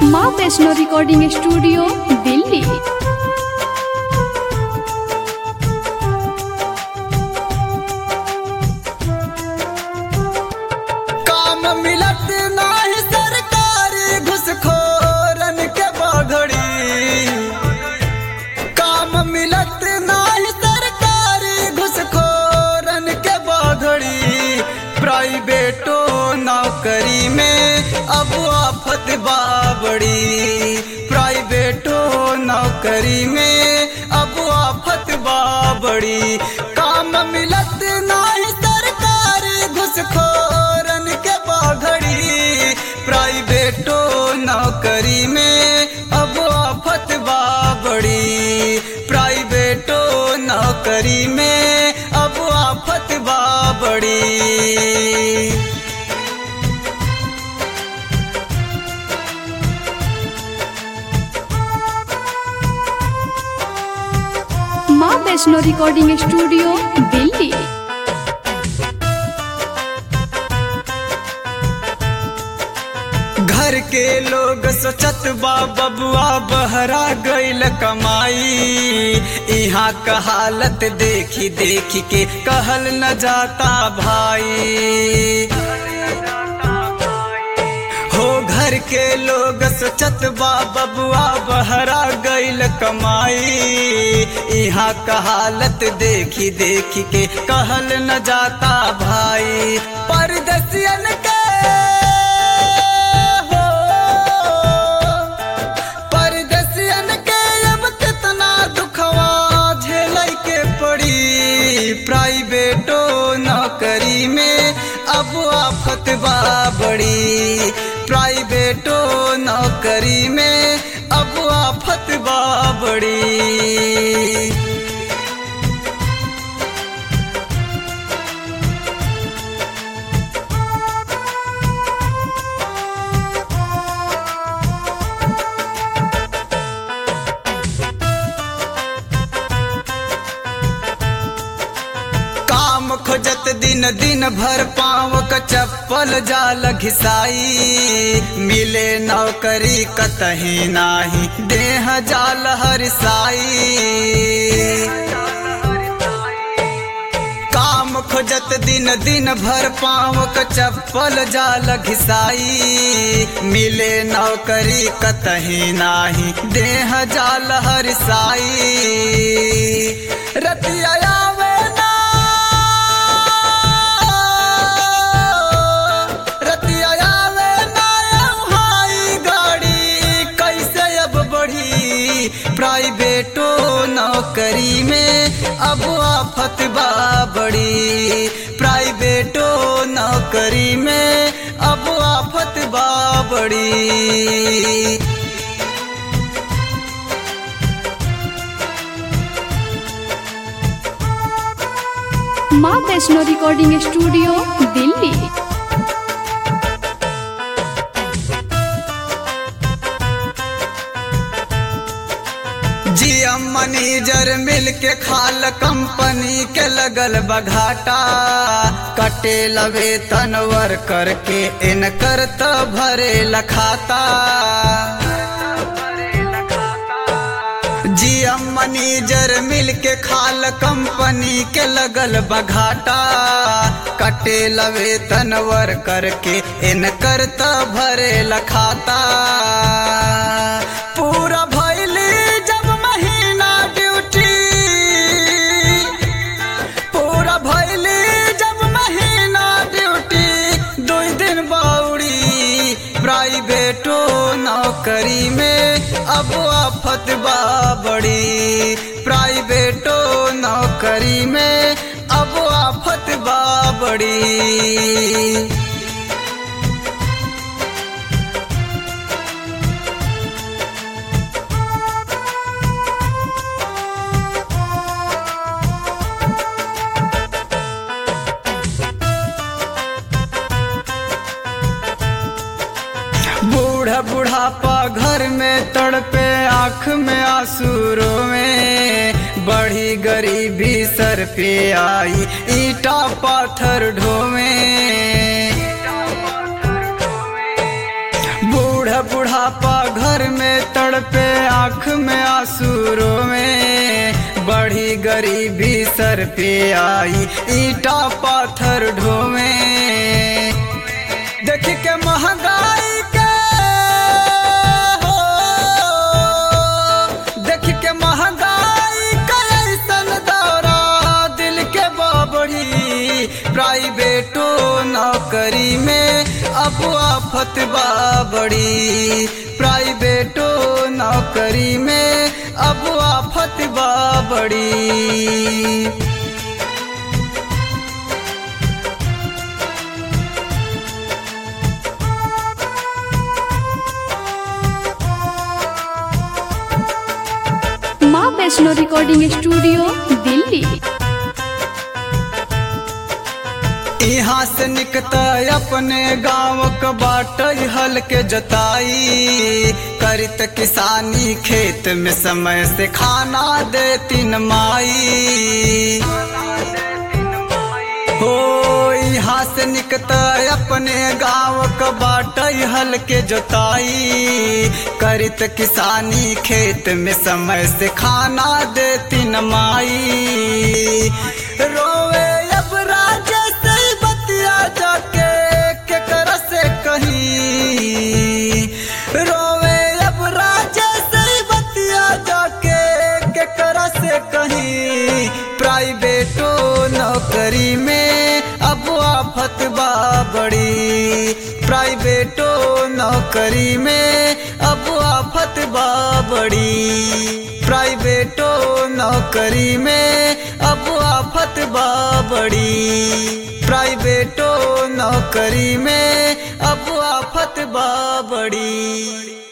माँ Vaishno recording studio Delhi. काम मिलत नाही सरकारी घुसखोरन के बाघड़ी, काम मिलत नाही सरकारी घुसखोरन के बाघड़ी। प्राइवेटो नौकरी में अब आफत बाबड़ी, प्राइवेटो नौकरी में अब आफत बाबड़ी। काम मिलत नाही सरकारी घुसखोरन के बाघड़ी, प्राइवेटो नौकरी में अब आफत बाबड़ी, प्राइवेटो नौकरी में अब आफत बाबड़ी। माँ वैष्णो रिकॉर्डिंग स्टूडियो दिल्ली। घर के लोग सोचत बा बबुआ बहरा गईल कमाई, यहाँ का हालत देखी देखी के कहल न जाता भाई। हो घर के लोग सोचत बा बबुआ बहरा गईल कमाई, यहाँ का हालत देखी देखी के कहल न जाता भाई। परदेसियन के हो, परदेसियन के अब कितना दुखवा झेलई के पड़ी। प्राइवेटो नौकरी में अब आफत बाबड़ी, प्राइवेटो नौकरी में अब आफत बाबड़ी। काम खोजत दिन दिन भर पाँव का चप्पल जाल घिसाई, मिले नौकरी कतही नाही देह जाल हरसाई। काम खोजत दिन दिन भर पाँव का चप्पल जाल घिसाई, मिले नौकरी कतही नाही देह जाल हरसाई। रतिया आवे ना, रतिया आवे ना हाई गाड़ी कैसे अब बढ़ी। प्राइवेटो नौकरी में अब आफत बाबड़ी, प्राइवेटो नौकरी में अब आफत बाबड़ी। माँ Vaishno recording studio Delhi. GM manager मिल के खाल कंपनी के लगल बघाटा, कटे वेतन वर्कर के इनकर त भरे लखाता। जीएम मैनेजर मिल के खाल कंपनी के लगल बघाटा, कटे वेतन वर्कर के इनकर त भरे लखाता। पूरा भइली जब महीना ड्यूटी, पूरा भइली जब महीना ड्यूटी, 2 दिन बाउरी। प्राइवेटो नौकरी में अब आफत बाबड़ी, प्राइवेटो नौकरी में अब आफत बाबड़ी। बूढ़ा बुढ़ापा घर में तड़पे, आँख में आंसू रोवे, बढ़ी गरीबी सर पे आई, ईटा पाथर ढोवे। बूढ़ा बुढ़ापा घर में तड़पे, आँख में आंसू रोवे, बढ़ी गरीबी सर पे आई, ईटा पाथर ढोवे। देख के महंगाई के हो, देख के महंगाई का ऐसन दौरा, दिल के बाबड़ी प्राइवेटो नौकरी में अब आफत बाबड़ी, प्राइवेटो नौकरी में अब आफत बाबड़ी। माँ वैष्णो रिकॉर्डिंग स्टूडियो दिल्ली। यहाँ से निकता अपने गाँव का बाट हल के जताई, करत किसानी खेत में समय से खाना देती न माई हो। यहाँ से निकता अपने गाँव का बाट हल के जोताई, करत किसानी खेत में समय से खाना देती न माई। रोवे अब राजे से बतिया जाके केकरा से कहीं, रोवे अब राजे से बतिया जाके केकरा से कहीं। प्राइवेटो नौकरी में अब आफत बाबड़ी, प्राइवेटो नौकरी में अब आफत बाबड़ी, प्राइवेटो नौकरी में अब आफत बाबड़ी, प्राइवेटो नौकरी में अब आफत बाबड़ी।